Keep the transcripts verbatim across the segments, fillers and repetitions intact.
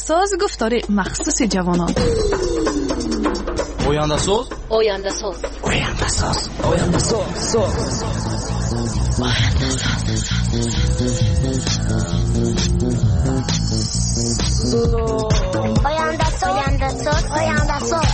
آینده‌ساز گفتار مخصوص جوانان. آینده‌ساز آینده‌ساز آینده‌ساز آینده‌ساز آینده‌ساز آینده‌ساز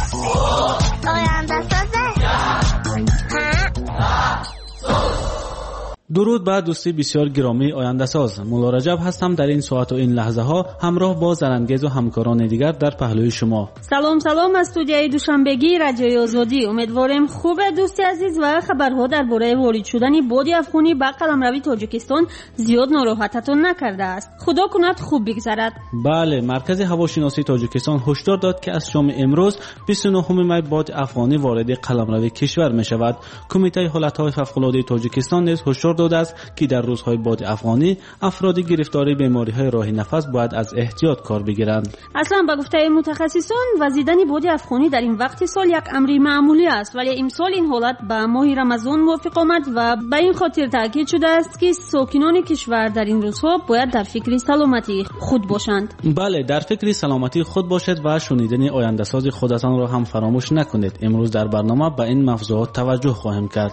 درود بر دوستی بسیار گرامی آینده ساز. مولا رجب هستم در این ساعت و این لحظه ها همراه با زرنگیز و همکاران دیگر در پهلوی شما. سلام سلام از استودیوی دوشنبگی رادیوی آزادی. امیدوارم خوب دوستی عزیز و خبرها درباره وارد شدن باد افغانی به قلمرو تاجیکستان زیاد ناراحتتان نکرده است. خدا کند خوب بگذرد. بله، مرکز هواشناسی تاجیکستان هشدار داد که از شام امروز بیست و نهم می باد افغانی وارد قلمرو کشور می شود. کمیته حالت‌های فوق‌العاده تاجیکستان نیز هشدار داده است که در روزهای باد افغانی افراد گرفتار بیماری‌های راه نفس باید از احتیاط کار بگیرند. اصلا به گفته متخصصان وزیدن باد افغانی در این وقت سال یک امر معمولی است، ولی امسال این حالت به ماه رمضان موافق آمد و به این خاطر تاکید شده است که ساکنان کشور در این روزها باید در فکر سلامتی خود باشند. بله، در فکر سلامتی خود باشید و شنیدن آینده ساز خودتان را هم فراموش نکنید. امروز در برنامه به این موضوعات توجه خواهیم کرد.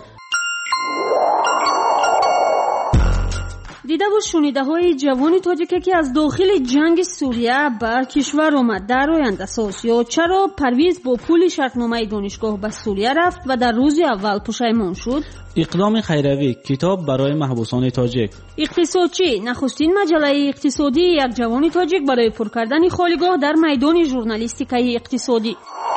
دیده و شنیده های جوان تاجیک که از داخل جنگ سوریه به کشور آمد در آینده ساز، یا چرا پرویز با پول شرطنامه دانشگاه به سوریه رفت و در روز اول پشیمان شد، اقدام خیروی کتاب برای محبوسان تاجیک، اقتصادچی نخستین مجله اقتصادی یک جوان تاجیک برای پر کردن خالیگاه در میدان ژورنالیستیکای اقتصادی.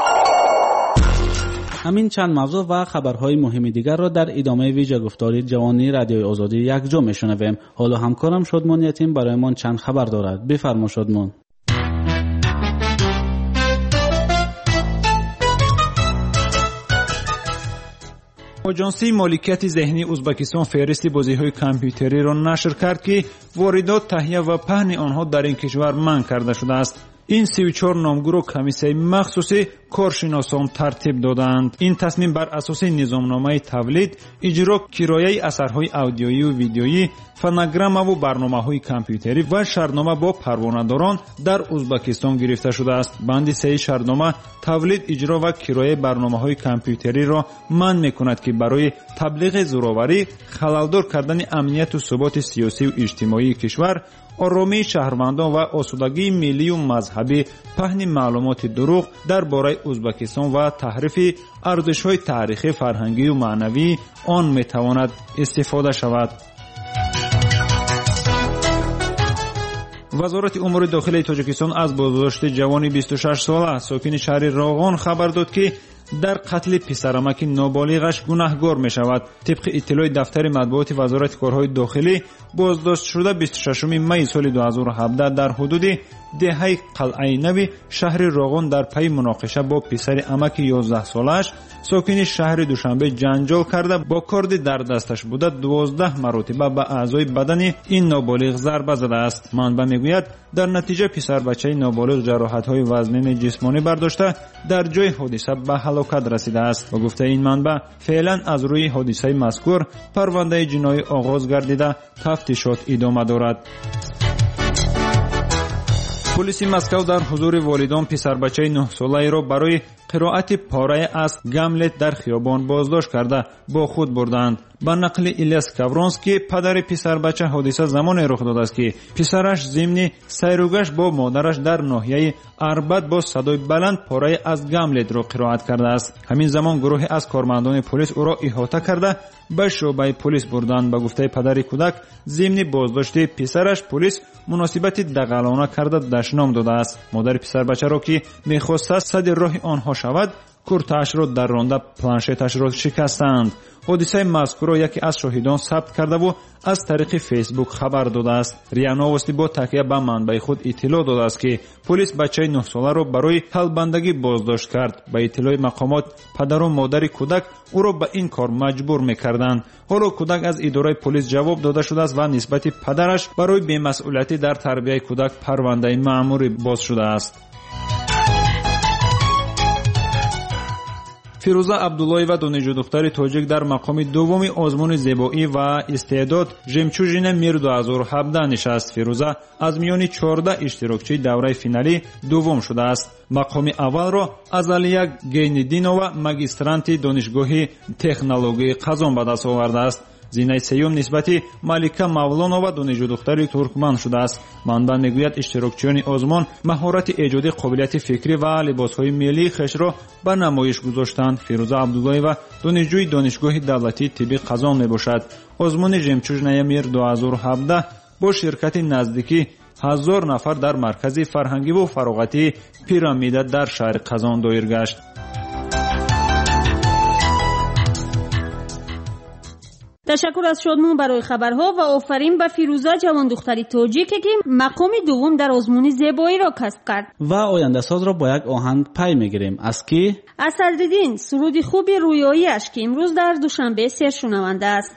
همین چند موضوع و خبرهای مهم دیگر را در ادامه ویژه گفتاری جوانی رادیوی آزادی یک جا میشنویم. حالا همکارم شادمان یتیم برایمان چند خبر دارد. بفرما شادمان. آژانسی مالکیت ذهنی ازبکستان فهرست بازی‌های کامپیوتری را نشر کرد که واردات، تهیه و پهن آنها در این کشور منع کرده شده است. این سی و چهار نامگو را کمیسیون مخصوصی کارشناسان ترتیب دادند. این تصمیم بر اساس نظامنامه تولید، اجرا، کرایه اثرهای آدیویی و ویدیویی، فونوگرام و برنامه‌های کامپیوتری و شرطنامه با پروانه‌داران در ازبکستان گرفته شده است. بند سه شرطنامه تولید، اجرا و کرایه برنامه‌های کامپیوتری را منع می‌کند که برای تبلیغ زورآوری، خلل‌دار کردن امنیت و ثبات سیاسی و اجتماعی کشور، آرامی شهروندان و آسودگی ملی و مذهبی، پهن معلومات دروغ درباره ازبکستان و تحریف ارزش‌های تاریخی، فرهنگی و معنوی آن می‌تواند استفاده شود. وزارت امور داخلی تاجیکستان از بازداشت جوانی بیست و شش ساله ساکن شهر راغان خبر داد که در قتل پسرمک نابالغش گناهکار می شود. طبق اطلاع دفتر مطبوعات وزارت کارهای داخلی، بازداشت شده بیست و ششم می سال دو هزار و هفده در حدود دهه قلعه نو شهر راغان در پی مناقشه با پسر امک یازده سالش ساکن شهر دوشنبه جنجال کرده با کارد در دستش بوده دوازده مرتبه به اعضای بدن این نابالغ ضربه زده است. منبع میگوید در نتیجه پسر بچه نابالغ جراحت‌های وزنین جسمانی برداشته در جای حادثه به هلاکت رسیده است. با گفته این منبع فعلا از روی حادثه مذکور پرونده جنایی آغاز گردیده تفتیشات ادامه دارد. پلیس مسکو در حضور والدان پسر بچه نه ساله را برای قرائت پاره از گاملت در خیابان بازداشت کرده با خود بردند. با نقل ایلیاس کاورونسکی پدر پسر بچه حادثه زمان رخ داده است که پسرش ضمن سیروگشت با مادرش در ناحیه اربد با صدای بلند پاره از گاملت را قرائت کرده است. همین زمان گروهی از کارمندان پلیس او را احاطه کرده به شعبه پلیس بردند. به گفته پدر کودک ضمن بازداشت پسرش پلیس مناسبت دغلانه کرده دشنام داده است. مادر پسر بچه را که می‌خواست صد راه آنها شود کورتش را در رانده پلانشتش را شکستند. حادثه مذکور را یکی از شاهدان ثبت کرده و از طریق فیسبوک خبر داده است. ریا نوستی با تکیه به منبع خود اطلاع داده است که پلیس بچه نه ساله را برای حلبندگی بازداشت کرد. به اطلاع مقامات پدر و مادر کودک او را به این کار مجبور می‌کردند. حالا کودک از اداره پلیس جواب داده شده است و نسبت پدرش برای بی‌مسئولیتی در تربیت کودک پرونده مأموری باز شده است. фирӯза абдуллоева донишҷӯ духтари тоҷик дар мақоми дуввуми озмуни зебоӣ ва истеъдод ҷемчужина мир ду ҳазору ҳабдаҳ нишаст. фирӯза аз миёни чордаҳ иштирокчии давраи финалӣ дуввум шудааст. мақоми аввалро аз алия гейнидинова магистранти донишгоҳи технологияи қазон ба даст овардааст. зинаи сеюм нисбати малика мавлонова донишҷӯ духтари туркман шудааст. манба мегӯяд иштирокчиёни озмон маҳорати эҷоди қобилияти фикрӣ ва либосҳои миллии хешро ба намоиш гузоштанд. фирӯза абдуллоева донишҷӯи донишгоҳи давлатии тибби қазон мебошад. озмуни ҷемчужнаи мир ду ҳазору ҳабдаҳ бо ширкати наздики ҳазор нафар дар маркази фарҳангиву фароғатии пирамида дар шаҳри қазон доир гашт. تشکر از شادمون برای خبرها و آفرین به فیروزه جوان دختری تاجیکی که مقام دوم در آزمون زیبایی را کسب کرد. و آینده ساز را با یک آهنگ پی میگیریم از کی؟ از صدرالدین سرود خوب رویایی‌اش که امروز در دوشنبه سرشنونده است.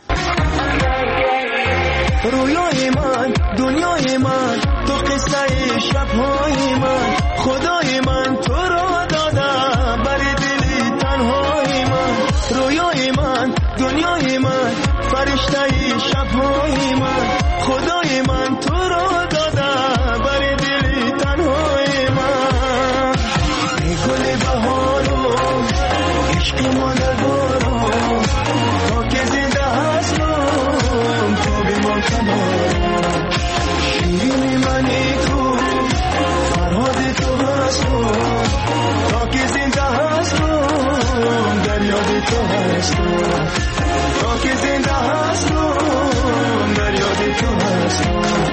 رویای من دنیای من تو قصه شب‌های من خدای من تو را داده بر دل تنهای من رویای من دنیای من فرشته شب‌های من خدای من تو را داده بر دل تنهای من ای گل بهارو عشق مادربارو تا که زنده هستم تو بمان کنارم شیرین منی تو فرهاد تو هستم تا که زنده هستم در یاد تو هستم تا که زنده هستم در یاد تو هستم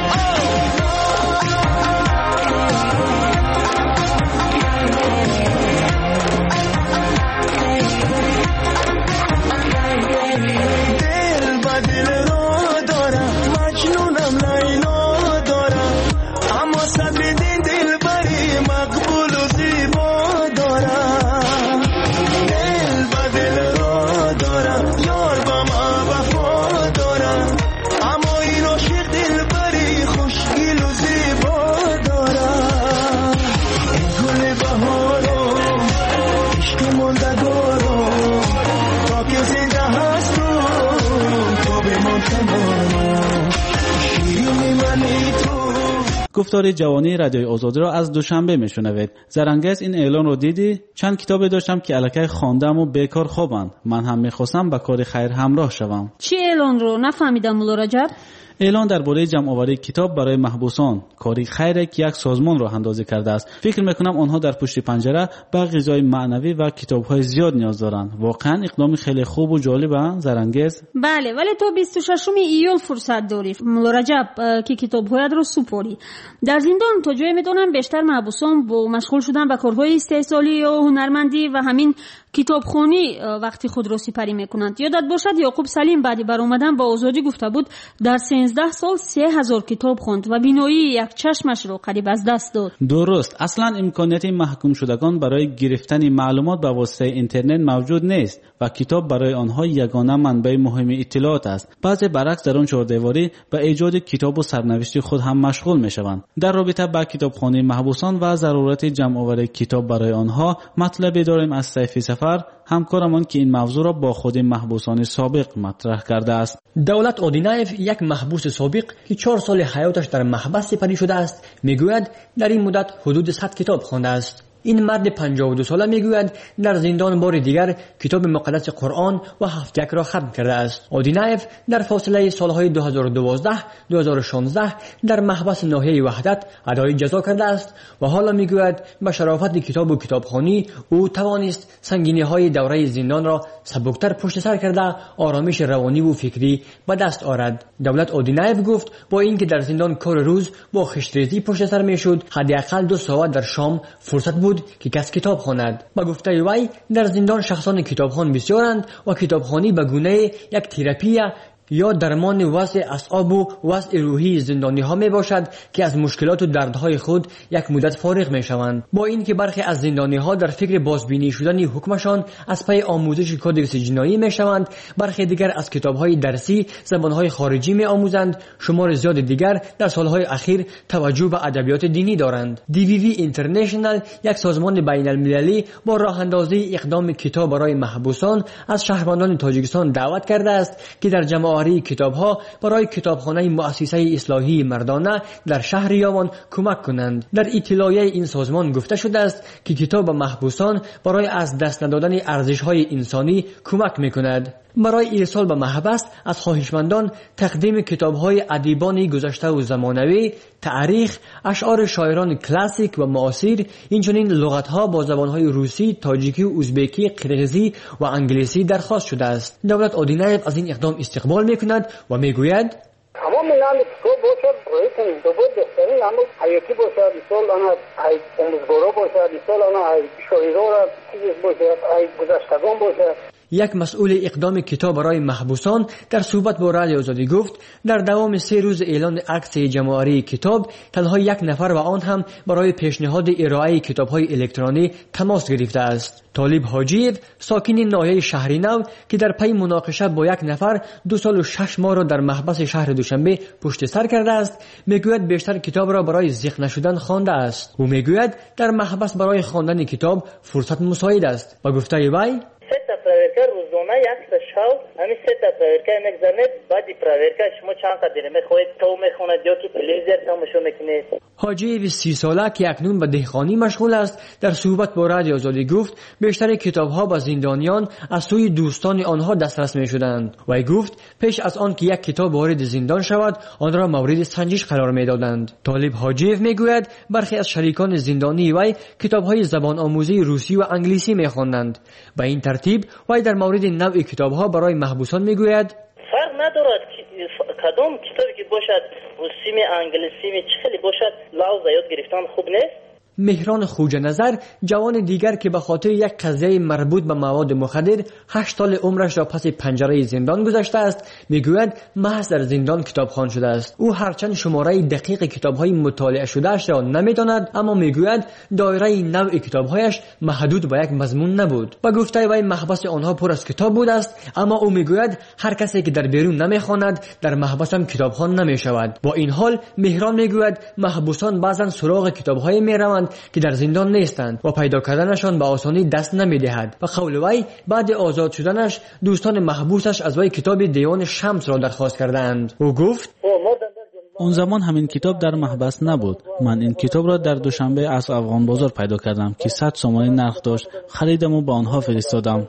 دل با دل را دارم مجنونم لیلا دارم اما صبر دین دل بری مقبول و زیبا دارم دل با دل را دارم یار با ما وفا دارم اما این عاشق دل بری خوشگل و زیبا دارم ای گل بهارم عشق ماندگارم تا که زنده هستم تو بمان کنارم شیرین منی تو. گفتار جوانی رادیوی آزادی را از دوشنبه میشنوید. زرنگز این اعلان رو دیدی؟ چند کتابی داشتم که الکی خواندم و بیکار خوابند. من هم میخواستم با کار خیر همراه شوم. چی اعلان رو نفهمیدم مولا رجب؟ اعلان درباره جمع آوری کتاب برای محبوسان، کاری خیره که یک سازمان راه اندازی کرده است. فکر میکنم آنها در پشت پنجره به غذای معنوی و کتاب‌های زیاد نیاز دارند. واقعا اقدام خیلی خوب و جالبه زرنگز. بله، ولی تو بیست و ششم ایول فرصت داری مولا رجب که کتاب‌هایت رو سپاری. در زندان تا جایی میدونم بیشتر محبوسان با مشغول شدن به کارهای استحصالی و هنرمندی و همین کتابخوانی وقتی خود را سپری میکنند. یادت باشد یعقوب سلیم بعد برآمدن با آزادی گفته بود در سیزده سال سه هزار کتاب خوند و بینایی یک چشمش را قریب از دست داد. درست، اصلا امکانیت محکوم شدگان برای گرفتن معلومات به واسطه اینترنت موجود نیست و کتاب برای آنها یگانه منبع مهم اطلاعات است. بعضی برعکس در آن چهاردیواری به ایجاد کتاب و سرنوشت خود هم مشغول میشوند. در رابطه با کتابخوانی محبوسان و ضرورت جمع آوری کتاب برای آنها مطلبی داریم از سیفی سفر، همکارمان که این موضوع را با خود محبوسان سابق مطرح کرده است. دولت اودینایف یک محبوس سابق که چهار سال حیاتش در محبس سپری شده است میگوید در این مدت حدود صد کتاب خوانده است. این مرد پنجاه و دو ساله میگوید در زندان بار دیگر کتاب مقدس قرآن و هفت یک را ختم کرده است. اودینایف در فاصله سالهای دو هزار و دوازده دو هزار و شانزده در محبس ناحیه وحدت ادای جزا کرده است و حالا میگوید به شرافت کتاب و کتابخوانی او توانست سنگینی های دوره زندان را سبکتر پشت سر کرده آرامش روانی و فکری به دست آورد. دولت اودینایف گفت با اینکه در زندان کار روز با خشتریزی پشت سر میشد، حداقل دو ساعت در شام فرصت بود که کس کتاب خواند. با گفته وی در زندان شخصان کتابخوان بسیارند و کتابخوانی به گونه یک تراپی یا درمان وضع اعصاب و وضع روحی زندانی ها می باشد که از مشکلات و دردهای خود یک مدت فارغ می شوند. با اینکه برخی از زندانی ها در فکر بازبینی شدن حکمشان از پی آموزش کدکس جنایی می شوند، برخی دیگر از کتاب های درسی زبان های خارجی می آموزند، شمار زیاد دیگر در سالهای اخیر توجه به ادبیات دینی دارند. دی وی وی اینترنشنال، یک سازمان بین المللی، با راه اندازی اقدام کتاب برای محبوسان از شهروندان تاجیکستان دعوت کرده است که در جمع کتاب‌ها برای کتابخانه مؤسسه اصلاحی مردانه در شهر یاوان کمک کنند. در اطلاعیه این سازمان گفته شده است که کتاب محبوسان برای از دست ندادن ارزش‌های انسانی کمک می‌کند. برای ایصال به محبس از خواهشمندان تقدیم کتاب‌های ادیبان گذشته و زمانوی، تاریخ، اشعار شاعران کلاسیک و معاصر، اینچنین لغت‌ها با زبان‌های روسی، تاجیکی و ازبکی، قرغیزی و انگلیسی درخواست شده است. دولت آدینایف از این اقدام استقبال می‌کند و می‌گوید تمام نام کتاب باشد برایتون دوباره بهترین اما حیاتی باشد، ایسال آنها ای امزگارا باشد، ایسال آنها ای شاعرها را چیز باشد، ای گذشتگان باشد. یک مسئول اقدام کتاب برای محبوسان در صحبت با رادیو آزادی گفت در دوام سه روز اعلان عکس جمع‌آوری کتاب تنها یک نفر و آن هم برای پیشنهاد ارائه کتاب‌های الکترونی تماس گرفته است. طالب حاجی‌یف، ساکن ناحیه شهر نو که در پی مناقشه با یک نفر دو سال و شش ماه را در محبس شهر دوشنبه پشت سر کرده است، میگوید بیشتر کتاب را برای ذخیره نشدن خوانده است. او میگوید در محبس برای خواندن کتاب فرصت مساعد است و گفته وی سه تا پراورکر روزانه یک تا شو همین سه تا پراورکر میگذارید بعد پراورکر شما چند تا دیره میخواید تو میخوند یا که تلویزیون تماشا میکنید. حاجی سی ساله که اکنون به دهخانی مشغول است در صحبت با رادیو آزادی گفت بیشتر کتاب‌ها با زندانیان از سوی دوستان آنها دسترس می‌شدند و گفت پیش از آن که یک کتاب وارد زندان شود آن را مورد سنجش قرار می‌دادند. طالب حاجیف میگوید برخی از شریکان زندانی وی کتاب‌های زبان آموزی روسی و انگلیسی می‌خواندند. به این ترتیب وی در مورد نوع کتاب‌ها برای محبوسان میگوید فرق ندارد کدام کتابی که باشد روسی می انگلیسی می چه خیلی باشد لحظه یاد گرفتن خوب نیست. مهران خوجه نظر، جوان دیگر که به خاطر یک قضیه مربوط به مواد مخدر هشت سال عمرش را پس پنجره زندان گذاشته است، میگوید محض در زندان کتابخوان شده است. او هرچند شماره دقیق کتاب‌های مطالعه شده اش را نمیداند، اما میگوید دایره نوع کتاب‌هایش محدود به یک مضمون نبود. با گفته وی محبس آنها پر از کتاب بود است، اما او میگوید هر کسی که در بیرون نمیخواند در محبس هم کتابخوان نمیشود. با این حال مهران میگوید محبوسان بعضا سراغ کتاب‌های میروند که در زندان نیستند و پیدا کردنشان به آسانی دست نمیدهد. و قول وی بعد آزاد شدنش دوستان محبوسش از وی کتاب دیوان شمس را درخواست کردند. او گفت اون زمان همین کتاب در محبس نبود. من این کتاب را در دوشنبه از افغان بازار پیدا کردم که صد سومانی نرخ داشت. خریدم و با آنها فرستادم.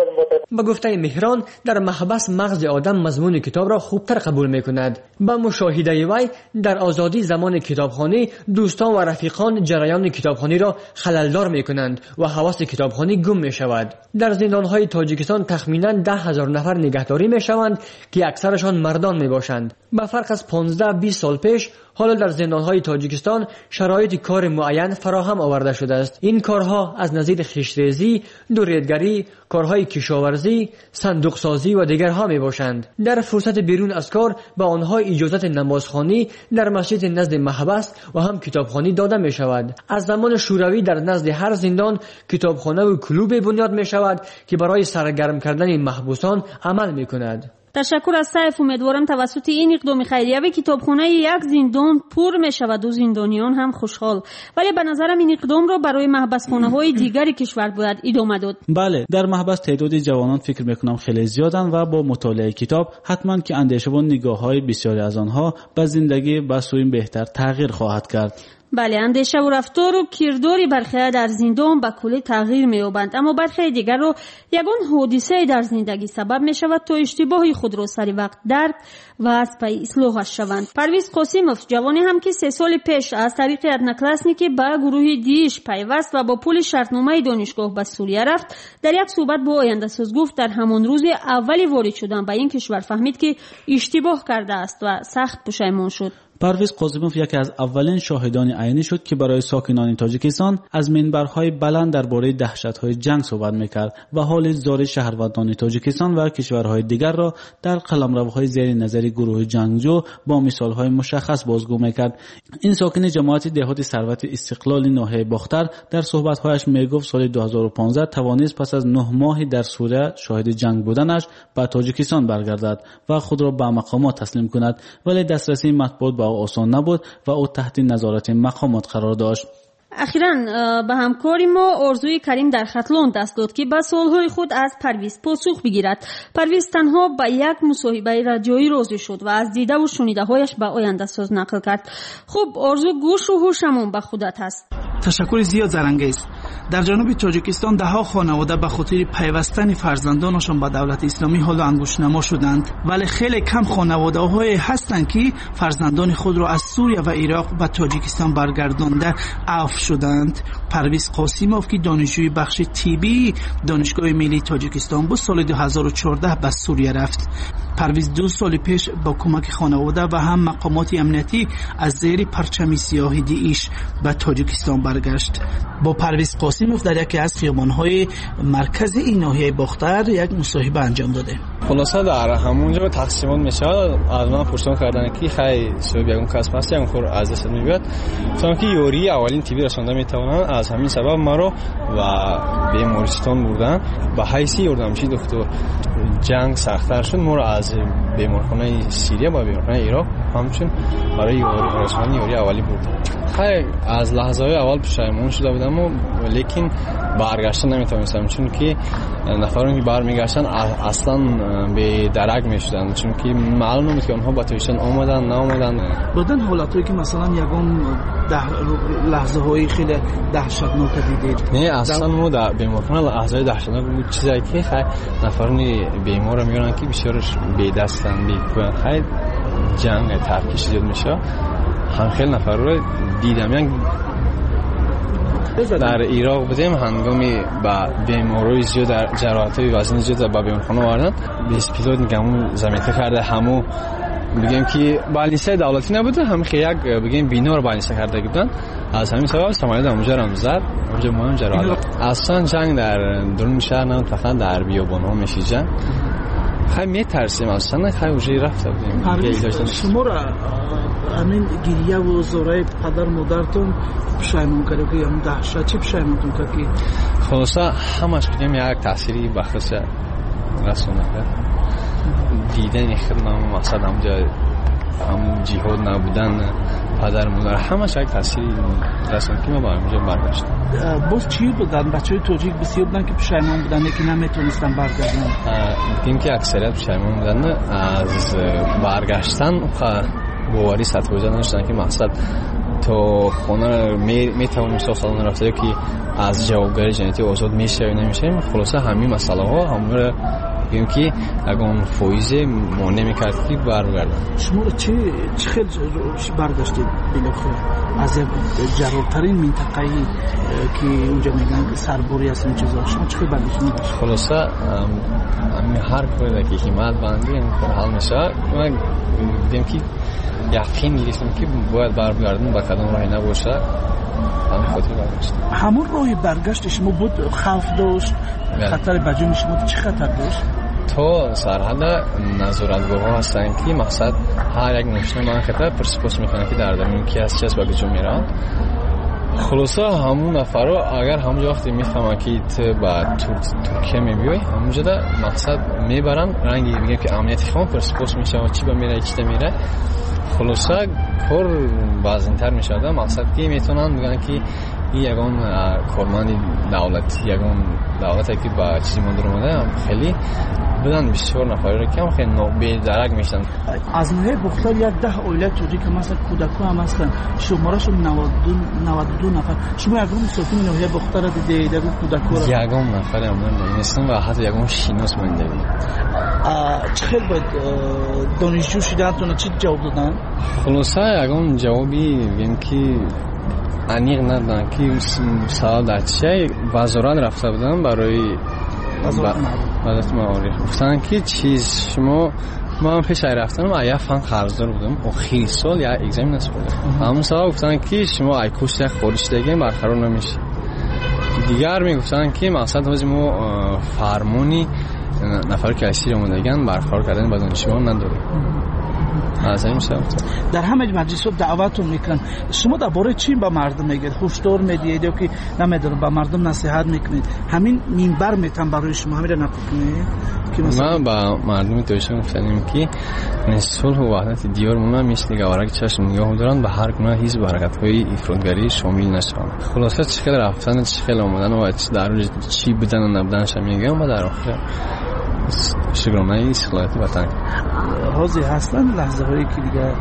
با گفته مهران در محبس مغز آدم مضمون کتاب را خوبتر قبول میکند. با مشاهده وی در آزادی زمان کتابخوانی دوستان و رفیقان جریان کتابخوانی را خللدار میکنند و هوس کتابخوانی گم میشود. در زندانهای تاجیکستان تخمینا ده هزار نفر نگهداری میشوند که اکثرشان مردان میباشند. با فرق از پانزده بیست سال پیش حالا در زندانهای تاجیکستان شرایط کار معین فراهم آورده شده است. این کارها از نظیر خشتریزی، دوریدگری، کارهای کشاورزی، صندوق سازی و دیگرها می باشند. در فرصت بیرون از کار به آنها اجازت نمازخوانی در مسجد نزد محبس و هم کتابخوانی داده می شود. از زمان شوروی در نزد هر زندان کتابخانه و کلوب بنیاد می شود که برای سرگرم کردن محبوسان عمل می کند. تشکر از سیف. امیدوارم توسط این اقدام خیریه کتابخانه یک زندان پر می شود و زندانیان هم خوشحال. ولی به نظرم این اقدام را برای محبسخانه های دیگری کشور باید ادامه داد. بله، در محبس تعداد جوانان فکر میکنم خیلی زیادن و با مطالعه کتاب حتما که اندیشه و نگاه های بسیاری از آنها به زندگی به سوی بهتر تغییر خواهد کرد. بله، اندیشه و رفتار و کرداری برخی در زندان به کلی تغییر می‌یابند، اما برخی دیگر رو یگان حادثه در زندگی سبب می‌شود تا اشتباهی خود را سری وقت درک و از پی اصلاحش شوند. پرویز قاسموف، جوانی هم که سه سال پیش از طریق ادناکلاسنیکی به گروه دیش پیوست و با پول شرطنامه دانشگاه به سوریه رفت، در یک صحبت با آینده ساز گفت در همان روز اولی وارد شدن به این کشور فهمید که اشتباه کرده است و سخت پشیمان شد. پرویز قاسیموف یکی از اولین شاهدان عینی شد که برای ساکنان تاجیکستان از منبرهای بلند درباره دهشت‌های جنگ صحبت می‌کرد و حال زار شهروندان تاجیکستان و کشورهای دیگر را در قلمروهای زیر نظر گروه جنگجو با مثال‌های مشخص بازگو می‌کرد. این ساکن جماعت دهات ثروت استقلال ناحیه باختر در صحبت‌هایش میگفت سال دو هزار و پانزده توانست پس از نه ماهی در سوریه شاهد جنگ بودنش به تاجیکستان برگردد و خود را به مقامات تسلیم کند، ولی دسترسی مطبوعات به او آسان نبود و او تحت نظارت مقامات قرار داشت. اخیراً به همکاری ما آرزوی کریم در خطلون دست داد که به سوالهای خود از پرویز پاسخ بگیرد. پرویز تنها به یک مصاحبه رادیویی راضی شد و از دیده و شنیده هایش به آینده ساز نقل کرد. خب آرزو، گوش و هوشمون به خودت هست. تشکر زیاد زرنگیز. در جنوب تاجیکستان ده ها خانواده به خاطر پیوستن فرزندانشان به دولت اسلامی حال انگشت‌نما شدند، ولی خیلی کم خانواده‌های هستند که فرزندان خود را از سوریه و عراق به تاجیکستان برگردانده عفو شدند. پرویز قاسیموف که دانشجوی بخش طبی دانشگاه ملی تاجیکستان بود، سال دو هزار و چهارده به سوریه رفت. پرویز دو سال پیش با کمک خانواده و هم مقامات امنیتی از زیر پرچم سیاه داعش به تاجیکستان برگشت. با پرویز قاسیموف در یکی از خیابان‌های مرکز این ناحیه باختر یک مصاحبه انجام داده. خلاصه در همونجا تقسیمات میشه. از من پرسان کردن که خیلی سبب یکون کسب هست یکون خور از دست میبید تا که یوری اولین تیبی رسانده میتوانند. از همین سبب مرا و بیمارستان بردن. به حیث یاردمچی دکتر جنگ سخت‌تر شد، ما را از بیمارخانه سوریه با بیمارخانه عراق همچون برای رسانه یوری اولی بردن. خیلی از لحظه های اول پشیمون شده بودم و لیکن برگشتن نمیتونستم، چون که نفرانی که برمیگشتن اصلا به درک میشدن، چون که معلوم بود که اونها با تویشن آمدن نه آمدن. بودن حالتایی که مثلا یگان لحظه های خیلی دهشتناک دیدید؟ نه اصلا ما در بیمارخانه لحظه دهشتناک بود، چیزی که خیلی نفرانی بیمار رو میگن که بسیارش به دستن بیکن، خیلی جنگ ترکیش زیاد میشه. هم خیلی نفر رو دیدم. یعنی در عراق بودیم هنگامی با بیماری زیاد در جراحت‌های وزن زیاد با بیمارخانه آوردن، به اسپیتال نگمون زمینه کرده همو بگیم که بالینسه دولتی نبوده، هم خیلی یک بگیم بینا رو بالینسه کرده بودن. از همین سبب سامانه اونجا رو زد، اونجا مهم جراحت. اصلا جنگ در درون شهر نه، فقط در بیابان‌ها میشه جنگ. خیلی میترسیم اصلا. خیلی اونجا رفته بودیم. شما را همین گریه و زورای پدر مادرتون پشیمون کرده که هم دهشت چی پشیمونتون کرد که خلاصه همش بگیم یک تأثیری بخصوص رسونه کرد. دیدن خدمت مقصد همجا هم جهاد نبودن پدر مادر همش یک تأثیری رسونه که ما با همجا برگشتیم. باز چی بودن؟ بچه های توجیک بسیار بودن که پشیمون بودن که نمیتونستن برگردن؟ بگیم که اکثریت پشیمون بودن از برگشتن باوری سطح وجود نداشتن که مقصد تو خونه می میتونیم سالن رفته که از جوابگری ژنتیک آزاد میشه یا نمیشه. خلاصه همین مسئله ها همون بگیم که اگه فویزه مانع میکرد که برگردن. شما رو چه چه خیلی برگشتید بالاخره از یک جرارترین منطقه‌ای که اونجا میگن سربوری هست این چیزا، شما چه خیلی برگشتید؟ خلاصه همین هر کاری که همت بندی این حال میشه. من دیدم که یقین گرفتم که باید برگردن با کدام راهی نباشه. همین خاطر برگشتم. همون راهی برگشت شما بود خوف داشت؟ خطر بجون شما چه خطر داشت؟ تو سرحد نظارتگاه ها هستن که مقصد هر یک نشونه من خطر پرسپوس میکنن که در درمون کی هست چه از بگه میرن. خلاصه همون نفرو اگر همونجا وقتی میفهمن که تو با ترکیه میبیوی همونجا دا مقصد میبرن رنگی میگن که امنیتی خواهم پرسپوس میشه و چی با میره چی میره. خلاصه کار بازنتر میشه دا مقصد که میتونن بگن که این یکان کارمند دولت یکان دولتی که با چیزی مندر اومده خیلی بدن بسیار نفری رو که خیلی به درک میشن. از نوعه بختار یک ده اویله توجی که مثلا کودکو هم هستن شمارشون نود و دو نفر. شما یکان ساکن نوعه بختار رو دیدید یکان کودکو رو؟ یکان نفری هم نمیستن و حتی یکان شیناس من دیدید. چه خیلی باید دانشجو شدن چی جواب دادن؟ خلاصه یکان جوابی بگیم که انیق ندادن که سوال در چه وزارت رفته بودن برای وزارت معارف گفتن که چیز شما من پیش رفتم و یه فن قرضدار بودم آخری سال یا اگزم نصف بودم همون سال گفتن که شما ای کوشت خورش دیگه برقرار نمیشه دیگر میگفتن که مقصد از ما فرمونی نفر که اسیر دیگه برقرار کردن با دانشجویان نداره از این شرط در همه مجلس دعوتتون میکنن شما درباره چی به مردم میگید هشدار میدید یا که نمیدونم به مردم نصیحت میکنید همین منبر میتونم برای شما همین نکنید که مثلا من با مردم توشون گفتم که صلح و وحدت دیار مونږ مثل گوارک چشم نگاه دارن به هر گونه حزب و حرکت‌های افراطگری شامل نشوند خلاصه چه رفتن چه آمدن و در چی بدن و نبودن میگم و در آخر شکرانه اصلاحات وطن حاضر هستن لحظه هایی که دیگه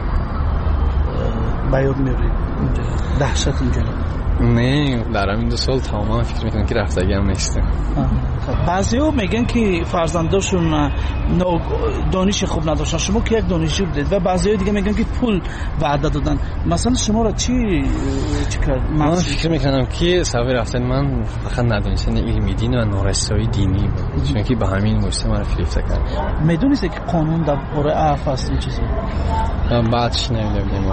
بیاد میرید دهشت اینجا نه در همین دو سال تماما فکر میکنن که رفتگی هم نیستیم بعضی ها میگن که فرزنداشون دانش خوب نداشتن شما که یک دانشجو بودید و بعضی ها دیگه میگن که پول وعده دادن مثلا شما را چی چی کرد من فکر میکنم که سبب رفتن من فقط ندانستن علم دین و نارسایی دینی بود چون که به همین موسم من فریفته کرد میدونید که قانون در باره عفو است این چیزی بعدش نمیدونم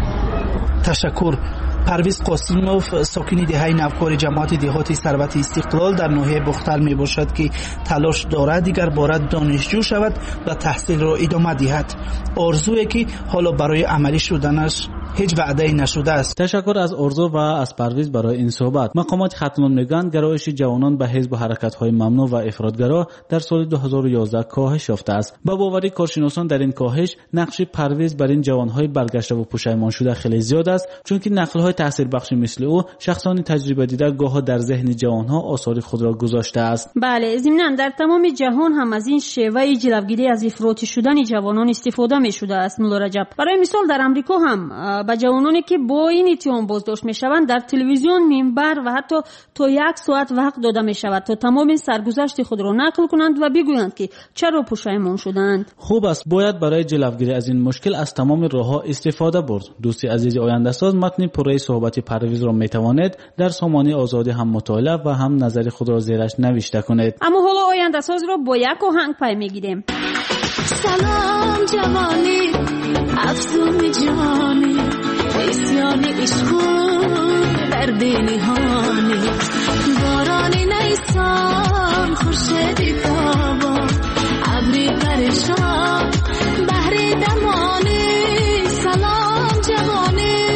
تشکر پرویز قاسموف ساکن دهه نوکار جماعت دهاتی ثروت استقلال در ناحیه بختل می باشد که تلاش دارد دیگر بار دانشجو شود و تحصیل را ادامه دهد آرزویی که حالا برای عملی شدنش هیچ وعده نشده است. تشکر از آرزو و از پرویز برای این صحبت. مقامات ختمان میگن گرایش جوانان به حزب و حرکت‌های ممنوع و افراطگرا در سال دو هزار و یازده کاهش یافته است. با باوری کارشناسان در این کاهش نقش پرویز بر این جوانهای برگشته و پشیمان شده خیلی زیاد است چون که نقل‌های تاثیر بخش مثل او شخصان تجربه دیده گاه در ذهن جوانها آثار خود را گذاشته است. بله ضمناً در تمام جهان هم از این شیوه جلوگیری از افراطی شدن جوانان استفاده می‌شده است. مولا رجب برای مثال در آمریکا هم با جوانانی که با این اتهام بازداشت میشوند در تلویزیون منبر و حتی تا یک ساعت وقت داده می شود تا تمام سرگذشت خود را نقل کنند و بگویند که چرا پشیمان شدند. خوب است باید برای جلوگیری از این مشکل از تمام راه‌ها استفاده برد. دوستی عزیز آینده ساز متن پره صحبت پرویز را می توانید در سامانه آزادی هم مطالعه و هم نظر خود را زیرش نوشته کنید. اما حالا آینده ساز را با یک آهنگ پی میگیریم. سلام جوانی افزون جانی اسیانی عشقون در دلی هانی بارانی نیسان خوشدی تابا عبری پرشان بحری دمانی سلام جوانی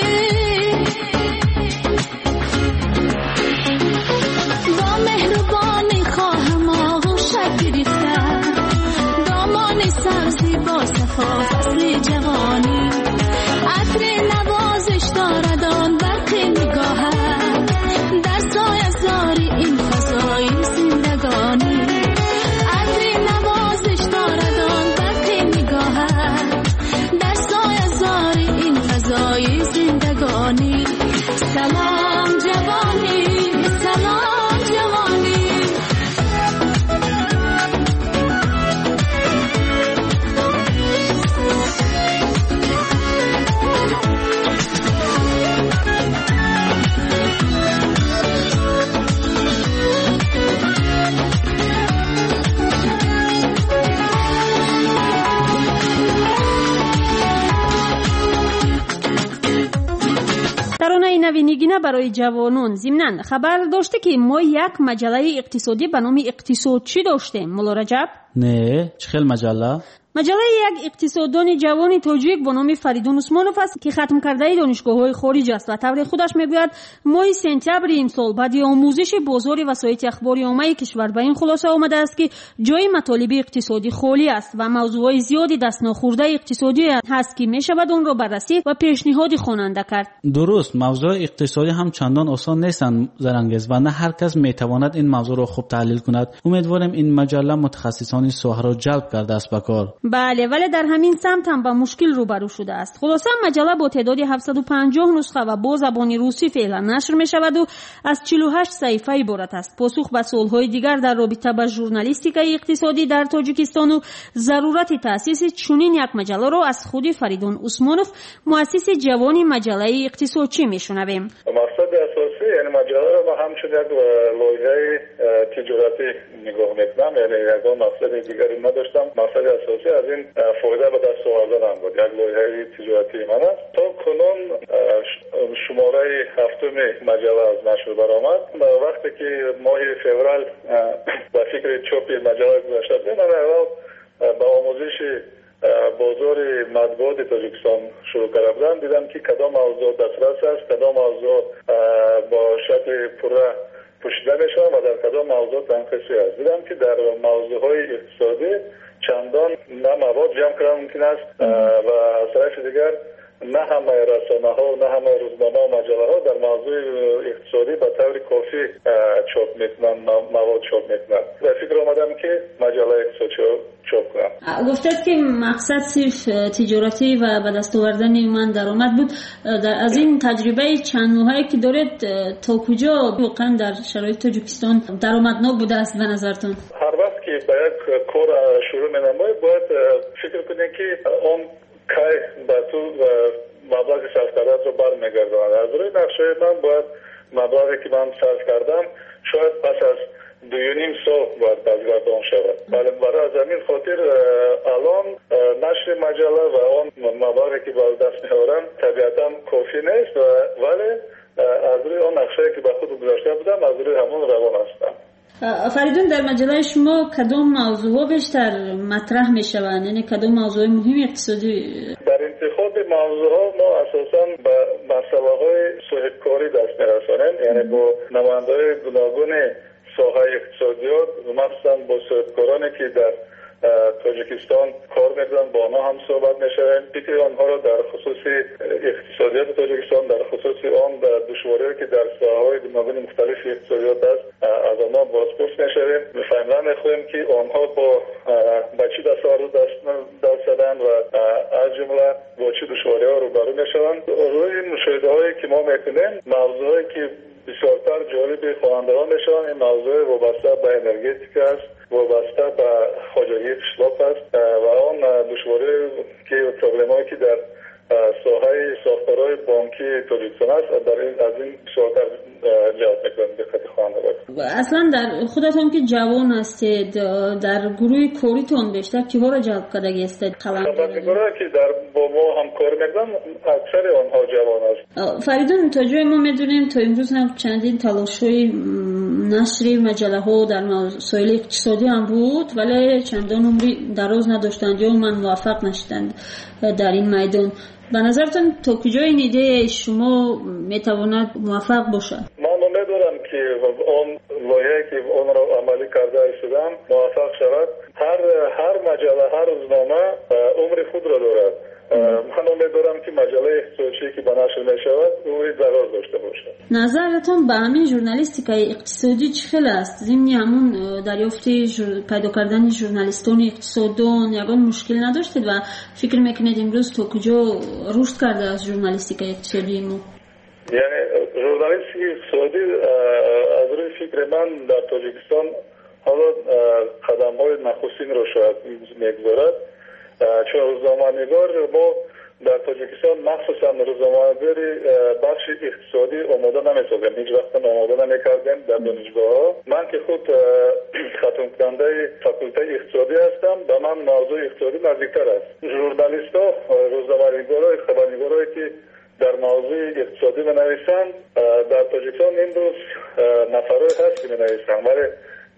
با مهربانی خواهم آغوشت گرفتن دامان سبزی با صفا فصل جوانی عطر نوازش دارد آن برق نگاهت در سایه زاری این فضای زندگانی عطر نوازش دارد آن برق نگاهت در سایه زاری این فضای زندگانی سلام جوانی سلام جوانی ترانه نوینگینه برای جوانان. ضمناً خبر داشته که ما یک مجله اقتصادی به نام اقتصادچی داشتیم. مولا رجب نه چه خیلی مجله مجله یک اقتصاددان جوان تاجیک به نام فریدون عثمانوف است که ختم کرده دانشگاه‌های خارج است و طور خودش میگوید ماه سپتامبر این سال بعد آموزش بازار وسایل اخباری عامه کشور به این خلاصه آمده است که جای مطالب اقتصادی خالی است و موضوعات زیادی دست ناخورده اقتصادی هست که میشود اون را بررسی و پیشنهاد خواننده کرد. درست موضوع اقتصادی هم چندان آسان نیستند زرنگز و نه هر کس میتواند این موضوع را خوب تحلیل کند. امیدوارم این مجله متخصصان ساحه را جلب کرده است به کار. بله ولی در همین سمت هم با مشکل روبرو شده است. خلاصه مجله با تعداد هفتصد و پنجاه نسخه و با زبان روسی فعلا نشر می شود و از چهل و هشت صفحه عبارت است. پاسخ به سوالهای دیگر در رابطه با ژورنالیستیک اقتصادی در تاجیکستان و ضرورت تأسیس چنین یک مجله را از خود فریدون عثمانوف مؤسس جوان مجله اقتصادچی می شنویم. مقصد اساسی یعنی مجله را ما همچون یک لایحه تجارتی نگاه میکنم، یعنی یگان مقصد دیگری نداشتم. مقصد اساسی از این فایده به دست آوردن بود. یک لایحه تجارتی من است. تا کنون شماره هفتم مجله از نشر برآمد. وقتی که ماه فوریه به فکر چاپ مجله گذاشته بودم، من اول به آموزش بازار مطبوعات تاجیکستان شروع کرده بودم. دیدم که کدام موضوع دسترس است، کدام موضوع با شکل پره پوشیده میشن و در کدام موضوع تنقیصی است. دیدم که در موضوعهای اقتصادی چندان نه مواد جمع کردن ممکن است و از طرف دیگر نه همه رسانه ها و نه همه روزنامه و مجله ها در موضوع اقتصادی به طور کافی چاپ میکنن، مواد چاپ میکنن. و فکر آمدم که مجله اقتصادی چاپ کنم. گفتید که مقصد صرف تجارتی و به دست آوردن من درآمد بود. از این تجربه چند ماهی که دارید تا کجا واقعا در شرایط تاجیکستان درآمدناک بوده است به نظرتون؟ هر وقت که به یک کار شروع می‌نمایید باید فکر کنید که اون که به تو مبلغ صرف کردن رو برمیگرداند. از روی نقشه من باید مبلغی که من صرف کردم شاید پس از دو و نیم سال باید بازگردان شود. ولی برای از همین خاطر الان نشر مجله و اون مبلغی که باید دست می‌آورم طبیعتا کافی نیست، ولی از روی اون نقشه که به خود گذاشته بودم از روی همون روان هستم. فریدون، در مجله شما کدام موضوع بیشتر مطرح می شوند؟ یعنی کدام موضوع مهم اقتصادی؟ در انتخاب موضوع ها ما اساساً به مسئله های صاحبکاری دست می رسانیم، یعنی با نماینده های گوناگون ساحه اقتصادیات، مخصوصاً با صاحبکارانی که در تاجیکستان کار میکنن با آنها هم صحبت میشویم. فکر آنها را در خصوص اقتصادیات تاجیکستان، در خصوص آن دشواری‌هایی که در ساحه‌های گوناگون مختلف اقتصادیات است از آنها بازپرس میشویم. فهمیدن میخواهیم که آنها با با چه دستاورد دست دست زدن و از جمله با چه دشواری‌ها روبرو میشوند. روی مشاهده‌هایی که ما میکنیم، موضوعی که بسیارتر جالب خوانندگان میشن این موضوع وابسته به انرژتیک است، وابسته به خواجگی قشلاق است و آن دشواری که پروبلمایی که در ساحه ساختارهای بانکی تاجیکستان است در این از این بسیارتر جواب میکنم دقت خوانندگان. اصلا در خودتون که جوان هستید، در گروه کاریتون بیشتر کیها را جلب کرده هستید؟ خبرنگارایی که در با ما هم کار میکنن اکثر آنها جوان است. فریدون، تا جای ما میدونیم تا امروز هم چندین تلاش‌های نشر مجله ها در مسائل اقتصادی هم بود ولی چندان عمری دراز نداشتند یا من موفق نشدند در این میدان. به نظرتون تا کجا این ایده شما میتواند موفق باشه؟ من امیدوارم که اون لایحه‌ای که اون را عملی کرده شدم موفق شود. هر هر مجله، هر روزنامه عمر خود را دارد. من امیدوارم که مجله اقتصادی که به نشر میشود عمری دراز داشته باشه. نظرتون به همین ژورنالیستیک اقتصادی چه خیلی است؟ ضمن همون دریافتی پیدا کردن ژورنالیستان اقتصاددان یگان مشکل نداشتید و فکر میکنید امروز تا کجا رشد کرده از ژورنالیستیک اقتصادی ما؟ یعنی ژورنالیستیک اقتصادی از روی فکر من در تاجیکستان حالا قدم‌های نخستین را شاید میگذارد. چون روزنامه‌نگار ما در تاجیکستان مخصوصا روزنامه‌نگاری بخش اقتصادی آماده نمی‌سازیم، هیچ وقت آماده نمی‌کردیم در دانشگاه‌ها. من که خود ختم کننده فاکولته اقتصادی هستم، به من موضوع اقتصادی نزدیک‌تر است. ژورنالیست‌ها، روزنامه‌نگارا، خبرنگارایی که در موضوع اقتصادی می‌نویسند در تاجیکستان امروز نفرای هست که می‌نویسند، ولی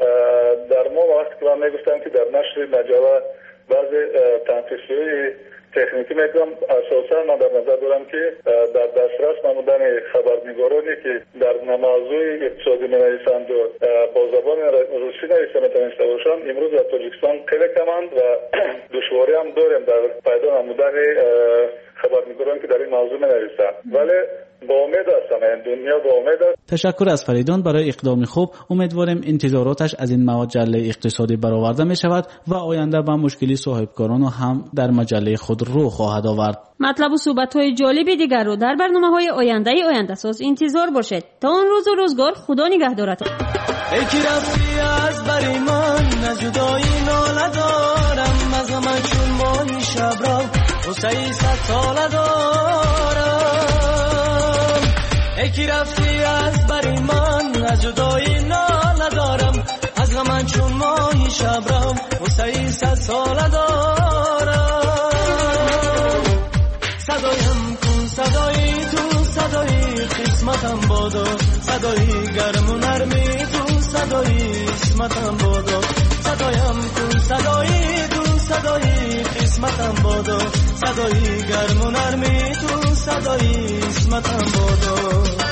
در ما وقتی که من می‌گفتم که در نشر مجله بعضی تنقیص‌های تکنیکی میکنم، اساسا من در نظر دارم که در دسترس نمودن خبرنگارانی که در موضوع اقتصادی می‌نویسند و با زبان روسی نویسنده میتونسته باشند امروز در تاجیکستان خیلی کمند و دشواری هم داریم در پیدا نمودن خبرنگارانی که در این موضوع می‌نویسند، ولی با امید هستم، این دنیا با امید است. تشکر از فریدون برای اقدام خوب. امیدواریم انتظاراتش از این مجله اقتصادی برآورده می شود و آینده به مشکلی صاحبکاران هم در مجله خود رو خواهد آورد. مطلب و صحبت‌های جالب دیگر رو در برنامه‌های آینده آینده ساز انتظار باشید. تا اون روز و روزگار خدا نگهدارتون. ای که رفتی از بری من نجدایی ناله دارم، از من چون ماهی شب را و سعی ست ساله دارم. یکی رفتی از بری من از جدایی ناله دارم از غم چون ماهی شبرم وسعی صد ساله دارم صدایم کن صدایی تو صدایی قسمتم بادو صدایی گرم و نرمی تو صدایی قسمتم بادو صدایم کن صدایی تو صدایی قسمتم بادو صدایی گرم و نرمی تو صدایی قسمتم بادو